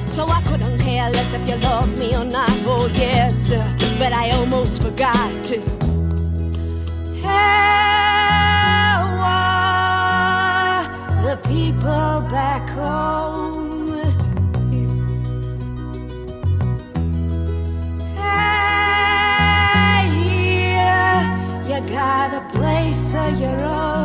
So I couldn't care less if you love me or not. Oh yes, but I almost forgot to. How are the people back home? I hear you got a place of your own.